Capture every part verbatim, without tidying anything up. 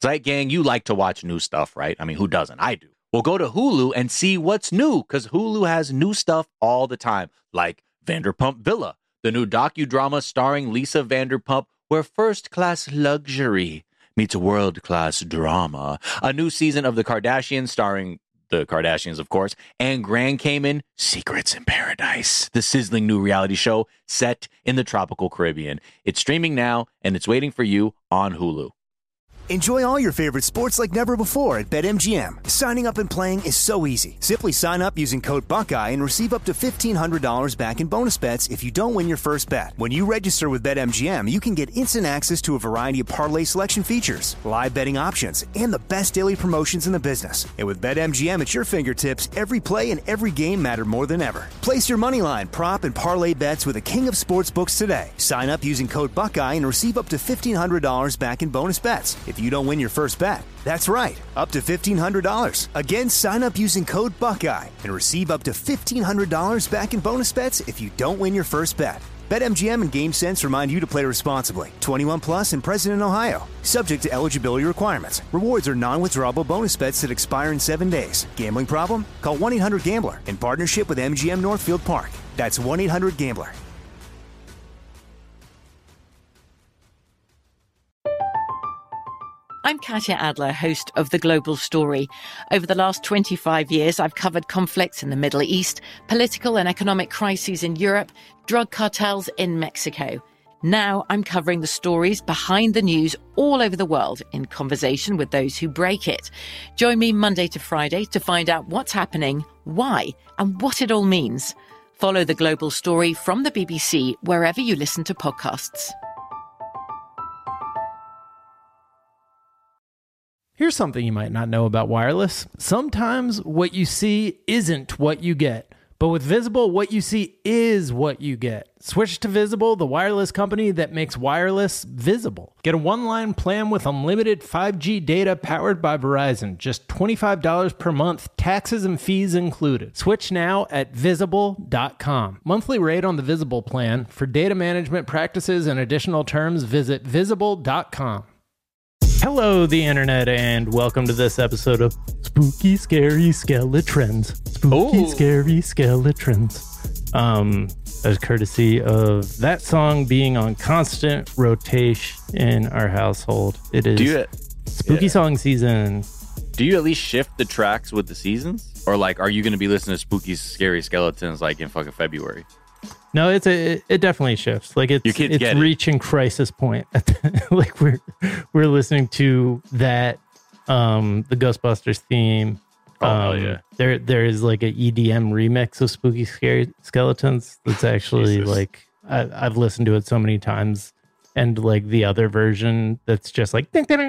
Zeit Gang, you like to watch new stuff, right? I mean, who doesn't? I do. Well, go to Hulu and see what's new, because Hulu has new stuff all the time, like Vanderpump Villa, the new docudrama starring Lisa Vanderpump, where first-class luxury meets world-class drama. A new season of The Kardashians starring the Kardashians, of course, and Grand Cayman, Secrets in Paradise, the sizzling new reality show set in the tropical Caribbean. It's streaming now, and it's waiting for you on Hulu. Enjoy all your favorite sports like never before at BetMGM. Signing up and playing is so easy. Simply sign up using code Buckeye and receive up to fifteen hundred dollars back in bonus bets if you don't win your first bet. When you register with BetMGM, you can get instant access to a variety of parlay selection features, live betting options, and the best daily promotions in the business. And with BetMGM at your fingertips, every play and every game matter more than ever. Place your moneyline, prop, and parlay bets with the king of sportsbooks today. Sign up using code Buckeye and receive up to fifteen hundred dollars back in bonus bets if you don't win your first bet. That's right, up to fifteen hundred dollars. Again, sign up using code Buckeye and receive up to fifteen hundred dollars back in bonus bets if you don't win your first bet. BetMGM and GameSense remind you to play responsibly. twenty-one plus and present in Ohio. Subject to eligibility requirements. Rewards are non-withdrawable bonus bets that expire in seven days. Gambling problem? Call one eight hundred gambler in partnership with M G M Northfield Park. That's one eight hundred gambler. I'm Katya Adler, host of The Global Story. Over the last twenty-five years, I've covered conflicts in the Middle East, political and economic crises in Europe, drug cartels in Mexico. Now I'm covering the stories behind the news all over the world in conversation with those who break it. Join me Monday to Friday to find out what's happening, why, and what it all means. Follow The Global Story from the B B C wherever you listen to podcasts. Here's something you might not know about wireless. Sometimes what you see isn't what you get. But with Visible, what you see is what you get. Switch to Visible, the wireless company that makes wireless visible. Get a one-line plan with unlimited five G data powered by Verizon. Just twenty-five dollars per month, taxes and fees included. Switch now at visible dot com. Monthly rate on the Visible plan. For data management practices and additional terms, visit visible dot com. Hello, the internet, and welcome to this episode of Spooky Scary Skeletrends. Spooky Ooh. Scary Skeletrends. Um, as courtesy of that song being on constant rotation in our household. It is Do you, spooky yeah. song season. Do you at least shift the tracks with the seasons? Or like, are you going to be listening to Spooky Scary Skeletons like in fucking February? No, it's a, it, it definitely shifts. Like it's Your kids it's get it. reaching crisis point. At the, like we're we're listening to that um the Ghostbusters theme. Oh, um, hell yeah. There there is like a E D M remix of Spooky Scary Skeletons that's actually Jesus. like I, I've listened to it so many times, and like the other version that's just like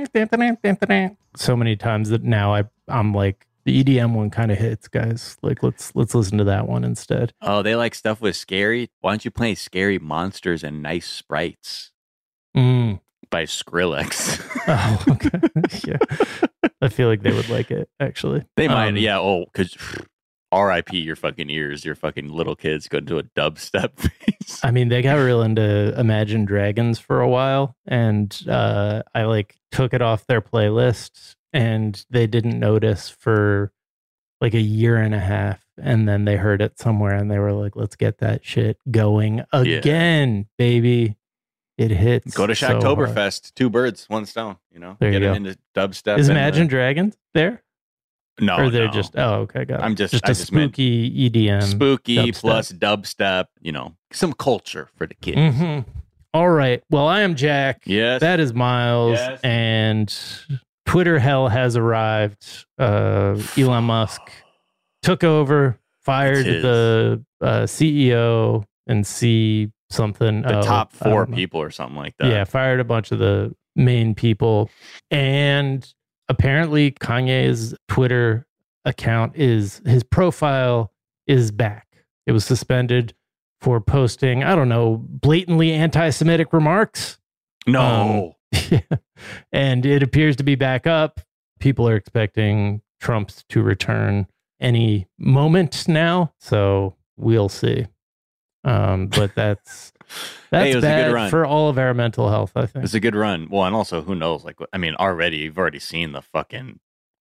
so many times that now I I'm like, the E D M one kind of hits, guys. Like, let's let's listen to that one instead. Oh, they like stuff with scary? Why don't you play Scary Monsters and Nice Sprites Mm. by Skrillex? Oh, okay. Yeah. I feel like they would like it, actually. They might, Um, yeah. Oh, because R I P your fucking ears, your fucking little kids go into a dubstep phase. I mean, they got real into Imagine Dragons for a while, and uh, I like took it off their playlist, and they didn't notice for like a year and a half, and then they heard it somewhere, and they were like, "Let's get that shit going again, baby." It hits. Go to so hard. Shocktoberfest. Two birds, one stone. You know, There you get them go. into dubstep. Is and, Imagine uh, Dragons there? No, Or they're no. just, oh, okay, got it. I'm just- just I a just meant spooky E D M. spooky dubstep. plus dubstep. You know, some culture for the kids. Mm-hmm. All right. Well, I am Jack. Yes. That is Miles. Yes. And Twitter hell has arrived. Uh, Elon Musk took over, fired It's his. the uh, C E O and C something. the oh, top I four don't know. people or something like that. Yeah, fired a bunch of the main people. And apparently Kanye's Twitter account is, his profile is back. It was suspended for posting, I don't know, blatantly anti-Semitic remarks. No. Yeah. And it appears to be back up. People are expecting Trump to return any moment now. So we'll see. Um, but that's That's hey, it was a bad good run. for all of our mental health, I think. It's a good run. Well, and also, who knows? Like, I mean, already, you've already seen the fucking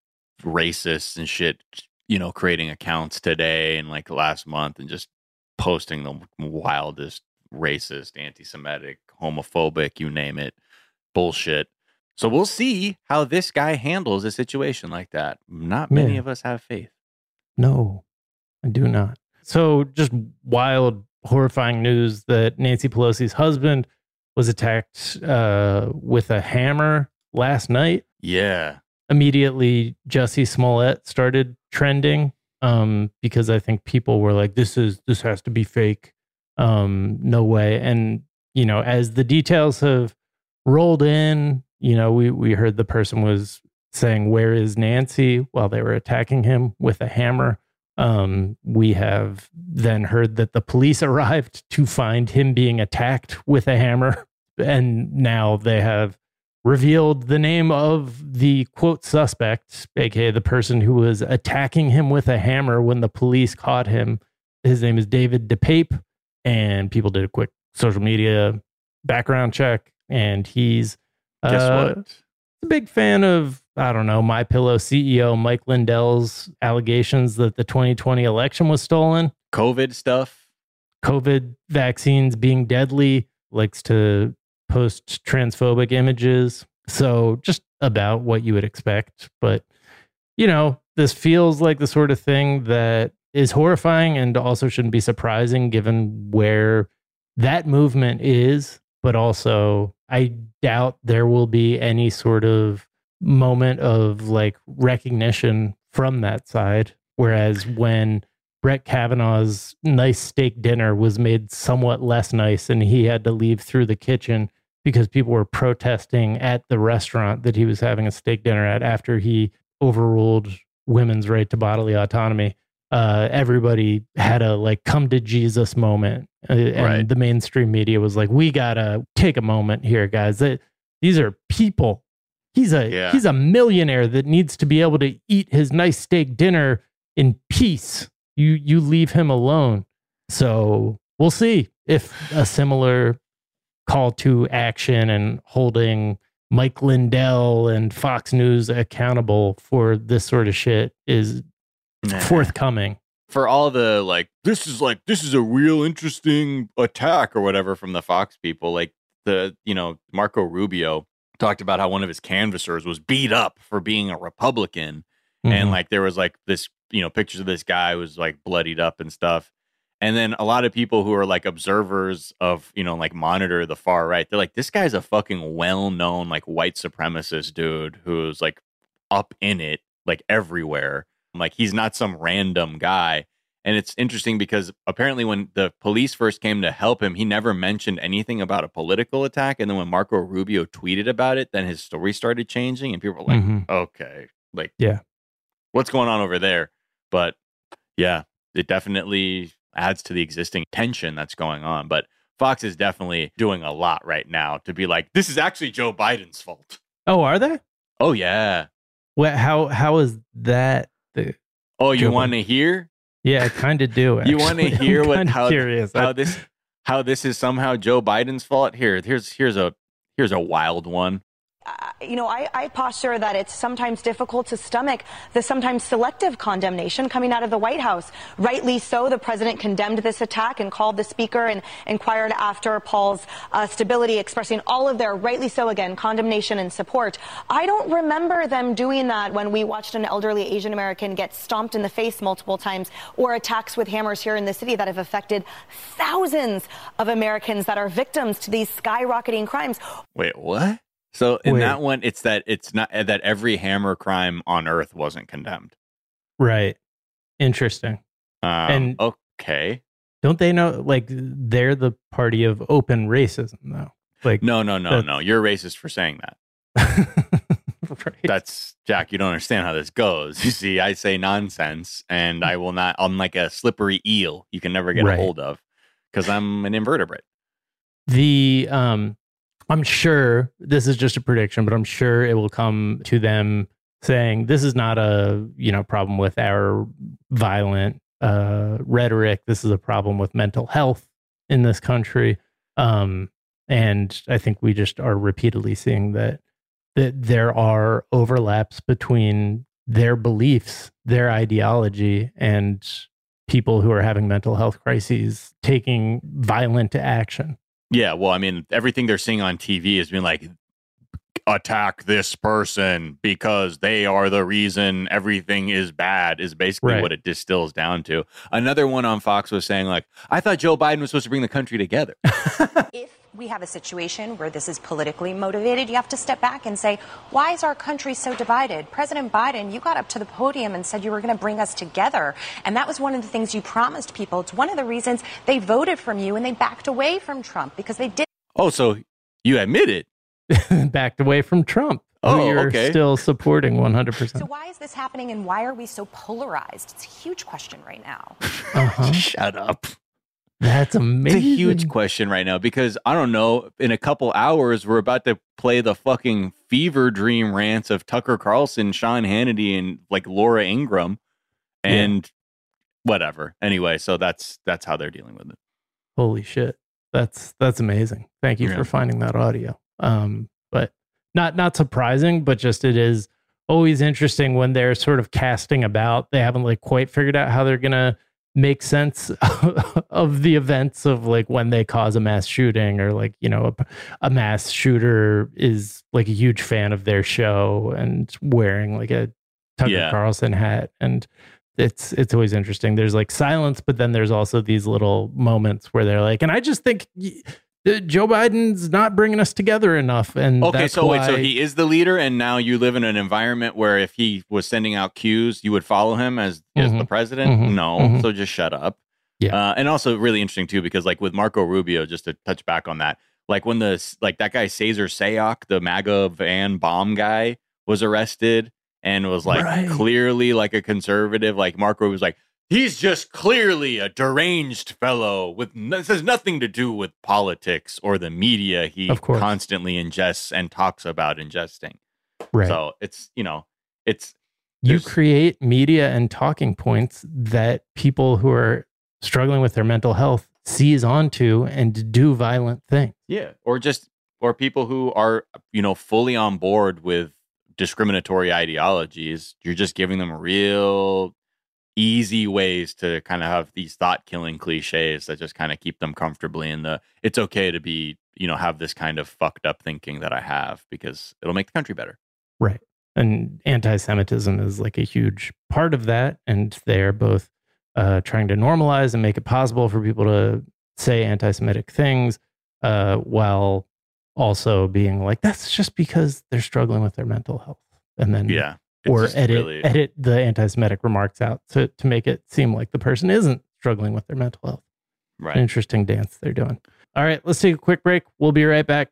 racists and shit, you know, creating accounts today and like last month and just posting the wildest racist, anti-Semitic, homophobic, you name it, bullshit. So we'll see how this guy handles a situation like that. Not many Yeah. of us have faith. No, I do not. So just wild, horrifying news that Nancy Pelosi's husband was attacked uh, with a hammer last night. Yeah. Immediately, Jussie Smollett started trending um, because I think people were like, this is this has to be fake. Um, no way. And, you know, as the details have rolled in, you know, we, we heard the person was saying, where is Nancy, while they were attacking him with a hammer. Um, we have then heard that the police arrived to find him being attacked with a hammer. And now they have revealed the name of the quote suspect, aka the person who was attacking him with a hammer when the police caught him. His name is David DePape, and people did a quick social media background check, and he's Guess uh, what? a big fan of, I don't know, MyPillow C E O Mike Lindell's allegations that the twenty twenty election was stolen. COVID stuff. COVID vaccines being deadly, likes to post transphobic images. So just about what you would expect. But, you know, this feels like the sort of thing that is horrifying and also shouldn't be surprising given where that movement is. But also, I doubt there will be any sort of moment of like recognition from that side. Whereas when Brett Kavanaugh's nice steak dinner was made somewhat less nice and he had to leave through the kitchen because people were protesting at the restaurant that he was having a steak dinner at after he overruled women's right to bodily autonomy. Uh, everybody had a like come to Jesus moment. Uh, and Right. the mainstream media was like, we gotta take a moment here, guys. That, these are people. He's a Yeah. he's a millionaire that needs to be able to eat his nice steak dinner in peace. You you leave him alone. So we'll see if a similar call to action and holding Mike Lindell and Fox News accountable for this sort of shit is Nah. forthcoming. For all the like, this is like, this is a real interesting attack or whatever from the Fox people. Like the, you know, Marco Rubio talked about how one of his canvassers was beat up for being a Republican. And Mhm. like, there was like this, you know, pictures of this guy who was like bloodied up and stuff. And then a lot of people who are like observers of, you know, like monitor the far right, they're like, this guy's a fucking well-known like white supremacist dude who's like up in it, like everywhere. Like he's not some random guy. And it's interesting because apparently when the police first came to help him, he never mentioned anything about a political attack. And then when Marco Rubio tweeted about it, then his story started changing and people were like, Mhm. okay, like, Yeah. what's going on over there? But yeah, it definitely adds to the existing tension that's going on. But Fox is definitely doing a lot right now to be like, this is actually Joe Biden's fault. Oh, are they? Oh, yeah. What? How? How is that? The, Oh, you Joe want to hear? yeah, I kind of do. You want to actually. hear I'm what kinda how, curious. how I- this how this is somehow Joe Biden's fault? Here, here's here's a here's a wild one. Uh, you know, I, I posture that it's sometimes difficult to stomach the sometimes selective condemnation coming out of the White House. Rightly so, the president condemned this attack and called the speaker and inquired after Paul's uh, stability, expressing all of their, rightly so again, condemnation and support. I don't remember them doing that when we watched an elderly Asian American get stomped in the face multiple times, or attacks with hammers here in the city that have affected thousands of Americans that are victims to these skyrocketing crimes. Wait, what? So in Wait. that one, it's that it's not that every hammer crime on Earth wasn't condemned. right. Interesting. Um, And- okay, Don't they know? Like they're the party of open racism, though. Like no, no, no, That's- no. You're racist for saying that. right. That's Jack. You don't understand how this goes. You see, I say nonsense, and I will not. I'm like a slippery eel. You can never get Right. a hold of because I'm an invertebrate. the um I'm sure this is just a prediction, but I'm sure it will come to them saying this is not a, you know, problem with our violent uh rhetoric. This is a problem with mental health in this country. Um, and I think we just are repeatedly seeing that that there are overlaps between their beliefs, their ideology, and people who are having mental health crises taking violent action. Yeah, well, I mean, everything they're seeing on T V has been like, attack this person because they are the reason everything is bad, is basically Right. what it distills down to. Another one on Fox was saying, like, I thought Joe Biden was supposed to bring the country together. If we have a situation where this is politically motivated, you have to step back and say, why is our country so divided? President Biden, you got up to the podium and said you were going to bring us together. And that was one of the things you promised people. It's one of the reasons they voted from you and they backed away from Trump, because they did. Oh, so you admit it. Backed away from Trump, Oh, who you're okay. still supporting one hundred percent. So why is this happening and why are we so polarized? It's a huge question right now. Uh-huh. Shut up. That's It's amazing. a huge question right now because I don't know. In a couple hours, we're about to play the fucking fever dream rants of Tucker Carlson, Sean Hannity, and like Laura Ingraham, and whatever. Anyway, so that's that's how they're dealing with it. Holy shit. That's that's amazing. Thank you Yeah. for finding that audio. Um, but not not surprising, but just it is always interesting when they're sort of casting about. They haven't like quite figured out how they're gonna make sense of the events of like when they cause a mass shooting, or like, you know, a, a mass shooter is like a huge fan of their show and wearing like a Tucker Yeah. Carlson hat. And it's it's always interesting. There's like silence, but then there's also these little moments where they're like, and I just think y- uh, Joe Biden's not bringing us together enough. And Okay, that's so wait, so why- he is the leader, and now you live in an environment where if he was sending out cues, you would follow him as, as the Mhm. president? Mhm. No, Mhm. so just shut up. Yeah. Uh, and also really interesting too, because like with Marco Rubio, just to touch back on that, like when the like that guy Cesar Sayoc, the MAGA van bomb guy, was arrested and was like Right. clearly like a conservative, like Marco was like, he's just clearly a deranged fellow with this has nothing to do with politics or the media he Of course. constantly ingests and talks about ingesting. right. So it's, you know, it's you there's- create media and talking points that people who are struggling with their mental health seize onto and do violent things. yeah, or just or people who are, you know, fully on board with discriminatory ideologies. You're just giving them real easy ways to kind of have these thought killing cliches that just kind of keep them comfortably in the it's okay to be, you know, have this kind of fucked up thinking that I have because it'll make the country better. Right. And anti-Semitism is like a huge part of that. And they're both uh, trying to normalize and make it possible for people to say anti-Semitic things uh, while also being like, that's just because they're struggling with their mental health. And then, Yeah. it's or just edit, really- edit the anti-Semitic remarks out to, to make it seem like the person isn't struggling with their mental health. An right. interesting dance they're doing. All right, let's take a quick break. We'll be right back.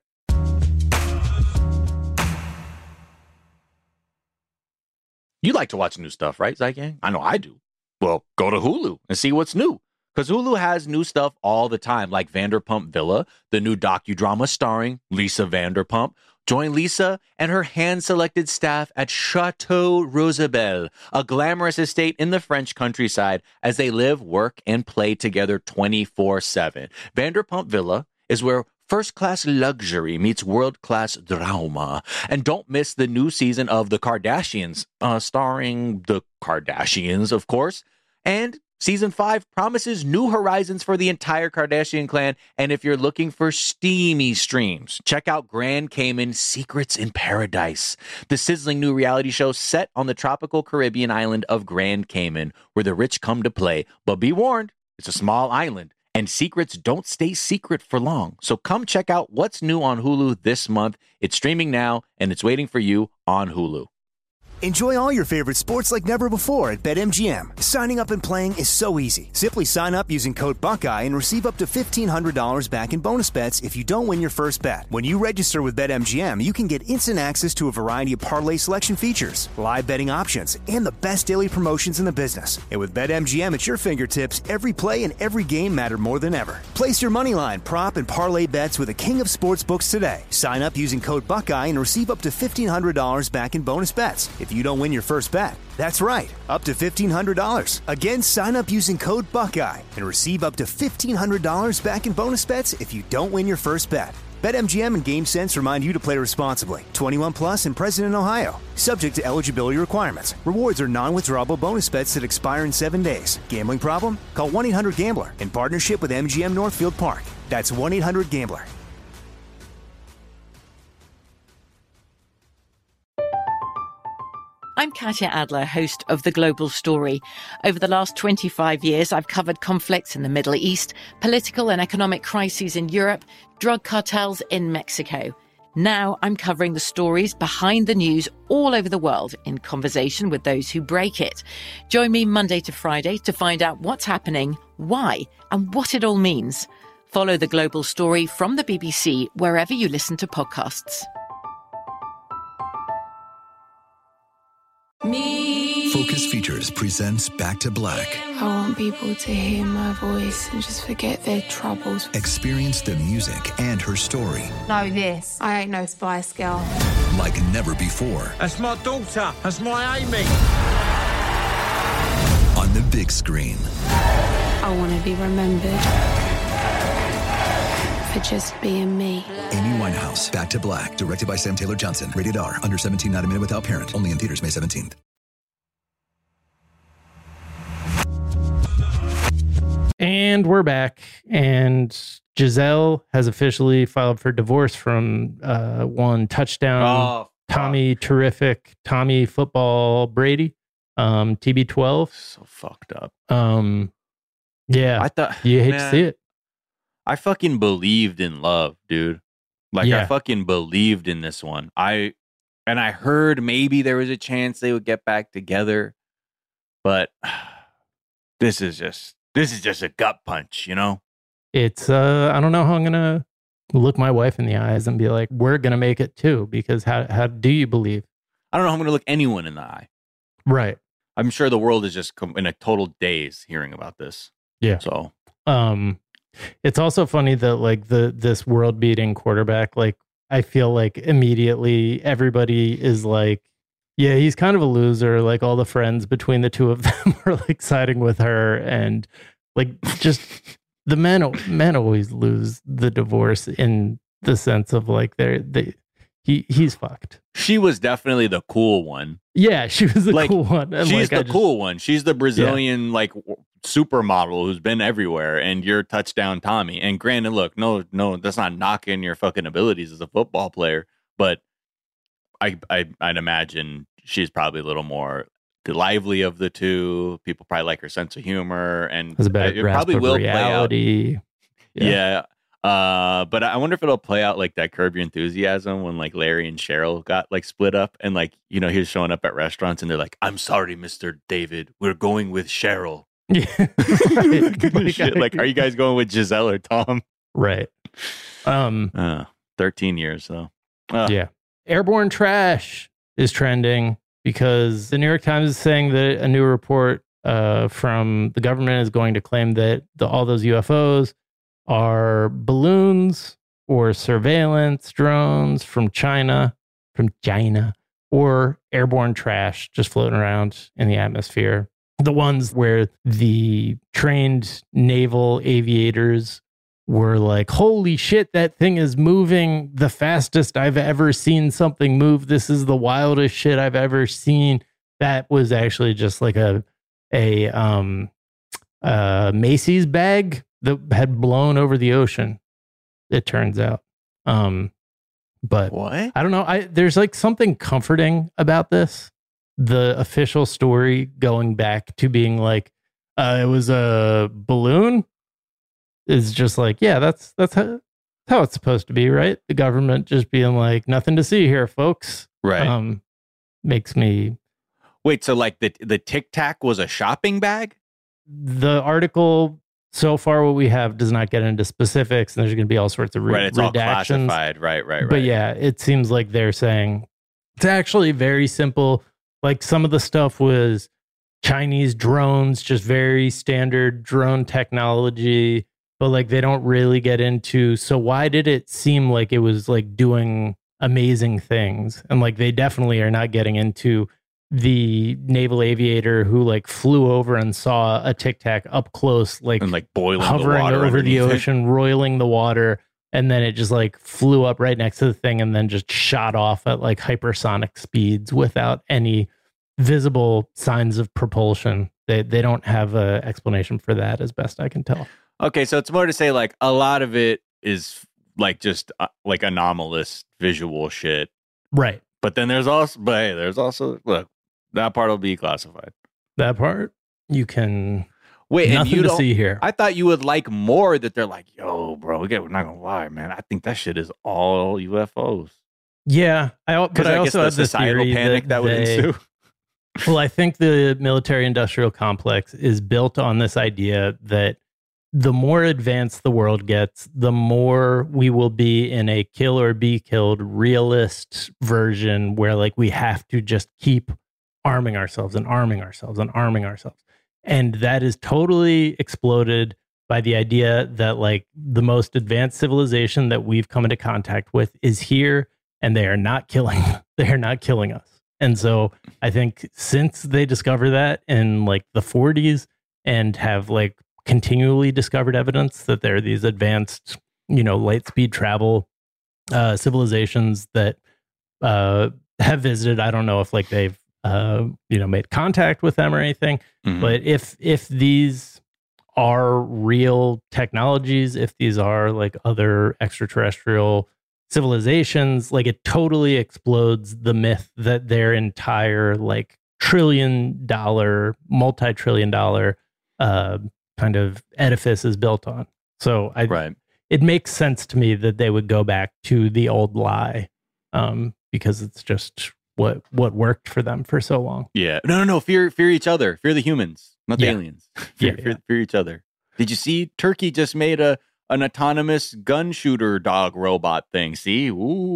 You like to watch new stuff, right, Zygang? I know I do. Well, go to Hulu and see what's new. Because Hulu has new stuff all the time, like Vanderpump Villa, the new docudrama starring Lisa Vanderpump. Join Lisa and her hand-selected staff at Chateau Rosabelle, a glamorous estate in the French countryside, as they live, work, and play together twenty-four seven. Vanderpump Villa is where first-class luxury meets world-class drama. And don't miss the new season of The Kardashians, uh, starring the Kardashians, of course. And season five promises new horizons for the entire Kardashian clan. And if you're looking for steamy streams, check out Grand Cayman Secrets in Paradise, the sizzling new reality show set on the tropical Caribbean island of Grand Cayman, where the rich come to play. But be warned, it's a small island, and secrets don't stay secret for long. So come check out what's new on Hulu this month. It's streaming now, and it's waiting for you on Hulu. Enjoy all your favorite sports like never before at BetMGM. Signing up and playing is so easy. Simply sign up using code Buckeye and receive up to fifteen hundred dollars back in bonus bets if you don't win your first bet. When you register with BetMGM, you can get instant access to a variety of parlay selection features, live betting options, and the best daily promotions in the business. And with BetMGM at your fingertips, every play and every game matter more than ever. Place your moneyline, prop, and parlay bets with the king of sportsbooks today. Sign up using code Buckeye and receive up to fifteen hundred dollars back in bonus bets. If you don't win your first bet. That's right, up to fifteen hundred dollars. Again, sign up using code Buckeye and receive up to fifteen hundred dollars back in bonus bets if you don't win your first bet. BetMGM and GameSense remind you to play responsibly. twenty-one plus and present in Ohio. Subject to eligibility requirements. Rewards are non-withdrawable bonus bets that expire in seven days. Gambling problem? Call one eight hundred gambler in partnership with M G M Northfield Park. That's one eight hundred gambler. I'm Katya Adler, host of The Global Story. Over the last twenty-five years, I've covered conflicts in the Middle East, political and economic crises in Europe, drug cartels in Mexico. Now I'm covering the stories behind the news all over the world in conversation with those who break it. Join me Monday to Friday to find out what's happening, why, and what it all means. Follow The Global Story from the B B C wherever you listen to podcasts. Me. Focus Features presents Back to Black. I want people to hear my voice and just forget their troubles. Experience the music and her story. Know this, I ain't no Spice Girl. Like never before. That's my daughter. That's my Amy. On the big screen. I want to be remembered for just being me. Amy Winehouse, Back to Black, directed by Sam Taylor Johnson. Rated R, under seventeen, not a minute without parent. Only in theaters May seventeenth. And we're back. And Giselle has officially filed for divorce from uh, one touchdown Oh, Tommy Terrific, Tommy Football Brady, um, T B twelve. so fucked up. Um, yeah, I thought you hate man, to see it. I fucking believed in love, dude. Like Yeah. I fucking believed in this one. I and I heard maybe there was a chance they would get back together, but this is just this is just a gut punch, you know? It's uh, I don't know how I'm gonna look my wife in the eyes and be like, "We're gonna make it too," because how how do you believe? I don't know how I'm going to look anyone in the eye. Right. I'm sure the world is just com- in a total daze hearing about this. Yeah. So, Um, it's also funny that like the this world beating quarterback, like I feel like immediately everybody is like, yeah, he's kind of a loser. Like all the friends between the two of them are like siding with her, and like just the men men always lose the divorce in the sense of like they're they he he's fucked. she was definitely the cool one. Yeah, she was the Like, cool one. And, She's like, I the just- cool one. She's the Brazilian like w- supermodel who's been everywhere, and you're touchdown Tommy. And granted, look, no, no, that's not knocking your fucking abilities as a football player, but I, I, I'd imagine she's probably a little more the lively of the two. People probably like her sense of humor, and has a better it grasp probably of will reality. play out. Yeah. Uh, but I wonder if it'll play out like that Curb Your Enthusiasm when like Larry and Cheryl got like split up, and like, you know, he was showing up at restaurants and they're like, "I'm sorry, Mister David, we're going with Cheryl." Yeah. Right. like, Shit, like, are you guys going with Giselle or Tom? Right. Um, Uh, thirteen years though. Uh, yeah. Airborne trash is trending because the New York Times is saying that a new report uh, from the government is going to claim that the, all those U F Os are balloons or surveillance drones from China, from China, or airborne trash just floating around in the atmosphere. The ones where the trained naval aviators were like, holy shit, that thing is moving the fastest I've ever seen something move. This is the wildest shit I've ever seen. That was actually just like a a um uh Macy's bag that had blown over the ocean, it turns out. Um but What? I don't know. I there's like something comforting about this. The official story going back to being like, uh, it was a balloon is just like, yeah, that's that's how, how it's supposed to be, right? The government just being like, nothing to see here, folks. Right. Um, makes me. Wait, so like the the Tic Tac was a shopping bag? The article so far, what we have does not get into specifics, and there's going to be all sorts of re- Right, it's all redactions. classified. Right, right, right. But yeah, it seems like they're saying it's actually very simple. Like some of the stuff was Chinese drones, just very standard drone technology, but like they don't really get into, so why did it seem like it was like doing amazing things? And like they definitely are not getting into the naval aviator who like flew over and saw a Tic Tac up close, like, and like boiling hovering the water over the underneath it. ocean, roiling the water. And then it just like flew up right next to the thing and then just shot off at like hypersonic speeds without any visible signs of propulsion. They they don't have an explanation for that, as best I can tell. Okay, so it's more to say like a lot of it is like just uh, like anomalous visual shit. Right. But then there's also, but hey, there's also, look, that part will be classified. That part you can. Wait, and nothing you to don't, see here. I thought you would like more that they're like, yo, bro, we get, we're not gonna lie, man. I think that shit is all U F Os. Yeah, I, but I, I also the have the societal theory panic that, that would they, ensue. Well, I think the military-industrial complex is built on this idea that the more advanced the world gets, the more we will be in a kill or be killed realist version where like we have to just keep arming ourselves and arming ourselves and arming ourselves. And that is totally exploded by the idea that like the most advanced civilization that we've come into contact with is here and they are not killing, they are not killing us. And so I think since they discover that in like the forties and have like continually discovered evidence that there are these advanced, you know, light speed travel uh, civilizations that uh, have visited, I don't know if like they've, uh, you know, made contact with them or anything. Mm-hmm. But if if these are real technologies, if these are like other extraterrestrial civilizations, like it totally explodes the myth that their entire like trillion dollar, multi-trillion dollar uh, kind of edifice is built on. So I, right. it makes sense to me that they would go back to the old lie um, because it's just what what worked for them for so long. Yeah. No, no, no. Fear, fear each other. Fear the humans, not the yeah. aliens. fear, yeah, fear, yeah. fear each other. Did you see Turkey just made a an autonomous gun shooter dog robot thing? See?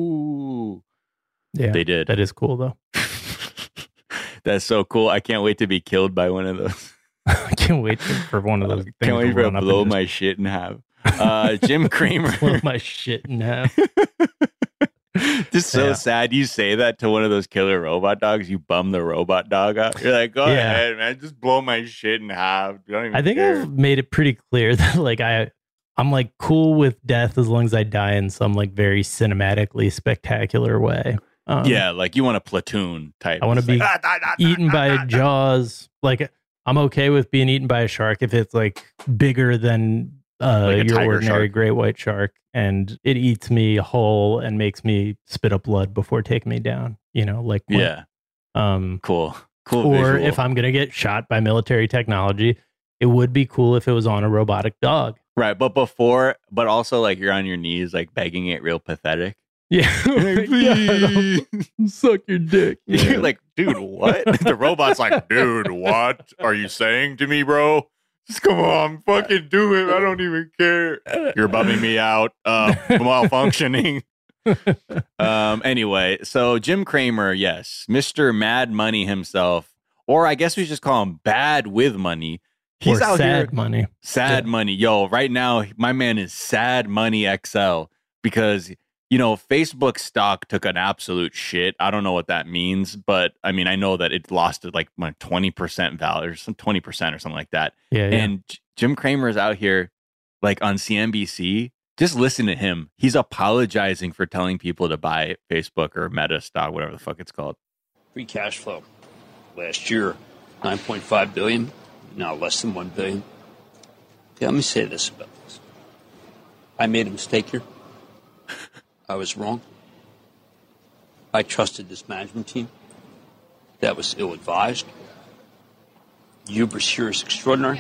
Ooh. Yeah. They did. That is cool though. That's so cool. I can't wait to be killed by one of those. I can't wait to, for one of those things. Can't wait to for to run up blow and my shit in half. Uh, Jim Cramer. blow my shit in half. Just so Yeah. sad you say that to one of those killer robot dogs. You bum the robot dog out. You're like, go Yeah. ahead, man. Just blow my shit in half. You don't even I think care. I've made it pretty clear that like I I'm like cool with death as long as I die in some like very cinematically spectacular way. Um, Yeah, like you want a platoon type. I want to It's be like, ah, da, da, da, eaten da, by da, da. Jaws. Like I'm okay with being eaten by a shark if it's like bigger than uh, Like a your tiger ordinary shark. great white shark, and it eats me whole and makes me spit up blood before taking me down. You know, like when- Yeah, um, cool, cool. or visual. if I'm gonna get shot by military technology, it would be cool if it was on a robotic dog. right, but before, but also like you're on your knees, like begging it, real pathetic. Yeah, Like, please. suck your dick. You're like, dude, what? The robot's like, dude, what are you saying to me, bro? Just come on, fucking do it. I don't even care. You're bumming me out. Uh, malfunctioning. um. Anyway, so Jim Cramer, yes, Mister Mad Money himself, or I guess we just call him Bad with Money. He's or out sad here. money. Sad Yeah. money. Yo, right now, my man is Sad Money X L because, you know, Facebook stock took an absolute shit. I don't know what that means, but I mean, I know that it lost like twenty percent value or some twenty percent or something like that. Yeah, yeah. And J- Jim Cramer is out here like on C N B C. Just listen to him. He's apologizing for telling people to buy Facebook or Meta stock, whatever the fuck it's called. Free cash flow last year, nine point five billion dollars, now less than one billion dollars. Yeah, let me say this about this. I made a mistake here. I was wrong. I trusted this management team. That was ill-advised. Hubris here is extraordinary.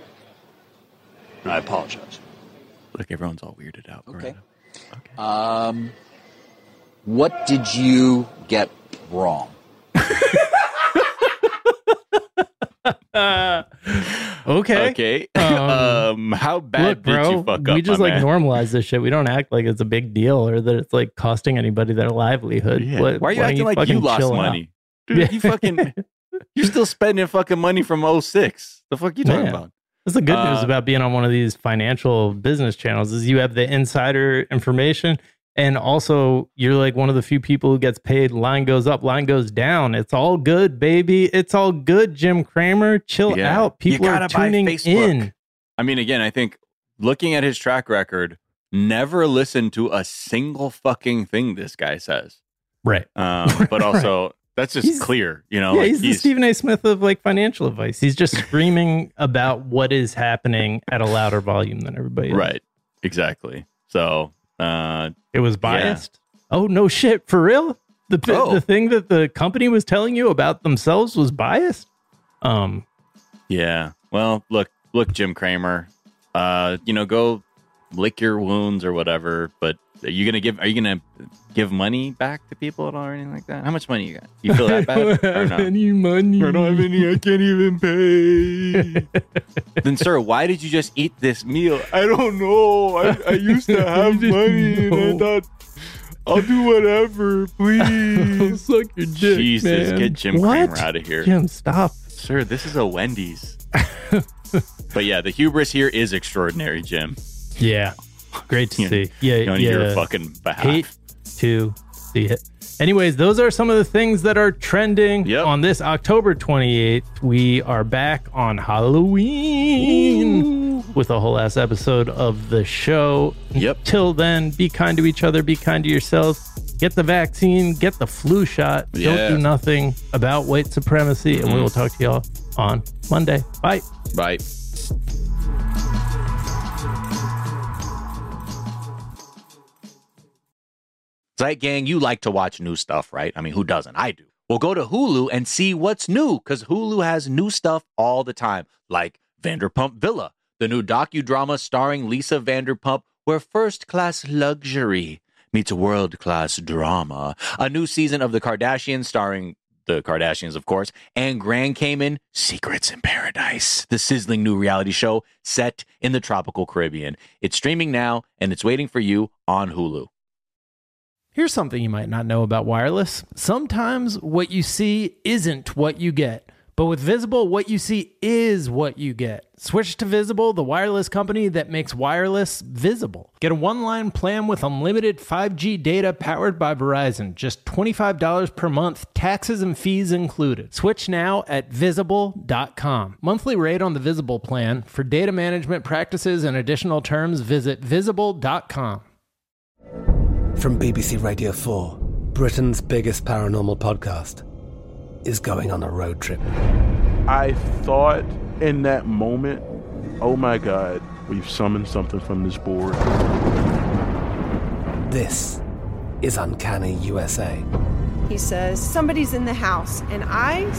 And I apologize. Look, everyone's all weirded out. Okay. Okay. Um, what did you get wrong? Uh, okay. Okay. Um, Um, how bad Look, bro, did you fuck up? we just my like man? normalize this shit. We don't act like it's a big deal or that it's like costing anybody their livelihood. Yeah. What- Why are you why don't acting like fucking you lost chill out? money? Dude, Yeah. you fucking, you're still spending fucking money from oh six. The fuck you talking Yeah. about? That's the good news Uh, about being on one of these financial business channels is you have the insider information And also, you're like one of the few people who gets paid. Line goes up, line goes down. It's all good, baby. It's all good, Jim Cramer. Chill Yeah. out. People You are gotta buy tuning Facebook. in. I mean, again, I think looking at his track record, never listen to a single fucking thing this guy says. Right. Um, but also, that's just He's- clear. You know, Yeah, like he's, the Stephen A. Smith of like financial advice. He's just screaming about what is happening at a louder volume than everybody else. right. Exactly. So, uh, It was biased. Oh, no shit. For real? The, pi- Oh. the thing that the company was telling you about themselves was biased? Um, yeah. Well, look, look, Jim Cramer, uh, you know, go lick your wounds or whatever, but are you going to give, are you going to give money back to people at all or anything like that? How much money you got? You feel that bad? Or no? any money. I don't have any. I can't even pay. Then, sir, why did you just eat this meal? I don't know. I, I used to have money, and I thought I'll do whatever, please. Suck your dick, Jesus, man. get Jim What? Cramer out of here, Jim, stop. sir. This is a Wendy's. But yeah, the hubris here is extraordinary, Jim. Yeah. Great to You- see. Yeah, on yeah. your fucking behalf. Hate to see it. Anyways, those are some of the things that are trending Yep. on this October twenty-eighth. We are back on Halloween with a whole ass episode of the show. Yep. Till then, be kind to each other, be kind to yourselves. Get the vaccine, get the flu shot. Yeah. Don't do nothing about white supremacy, and we will talk to y'all on Monday. Bye. Bye. Zeit Gang, you like to watch new stuff, right? I mean, who doesn't? I do. Well, go to Hulu and see what's new, because Hulu has new stuff all the time, like Vanderpump Villa, the new docudrama starring Lisa Vanderpump, where first-class luxury meets world-class drama. A new season of The Kardashians starring the Kardashians, of course, and Grand Cayman, Secrets in Paradise, the sizzling new reality show set in the tropical Caribbean. It's streaming now, and it's waiting for you on Hulu. Here's something you might not know about wireless. Sometimes what you see isn't what you get. But with Visible, what you see is what you get. Switch to Visible, the wireless company that makes wireless visible. Get a one-line plan with unlimited five G data powered by Verizon. Just twenty-five dollars per month, taxes and fees included. Switch now at visible dot com. Monthly rate on the Visible plan. For data management practices and additional terms, visit visible dot com. From B B C Radio four, Britain's biggest paranormal podcast is going on a road trip. I thought in that moment, oh my God, we've summoned something from this board. This is Uncanny U S A. He says, somebody's in the house, and I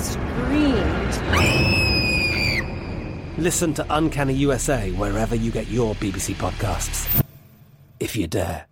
screamed. Listen to Uncanny U S A wherever you get your B B C podcasts, if you dare.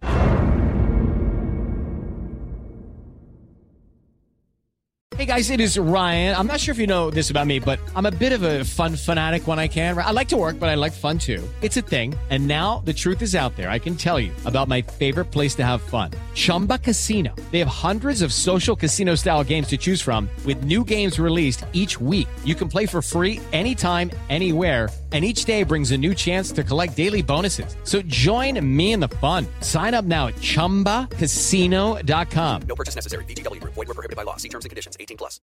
Hey guys, it is Ryan. I'm not sure if you know this about me, but I'm a bit of a fun fanatic when I can. I like to work, but I like fun too. It's a thing. And now the truth is out there. I can tell you about my favorite place to have fun. Chumba Casino. They have hundreds of social casino style games to choose from with new games released each week. You can play for free anytime, anywhere. And each day brings a new chance to collect daily bonuses. So join me in the fun. Sign up now at chumba casino dot com. No purchase necessary. V G W Group. Void where prohibited by law. See terms and conditions. eighteen plus.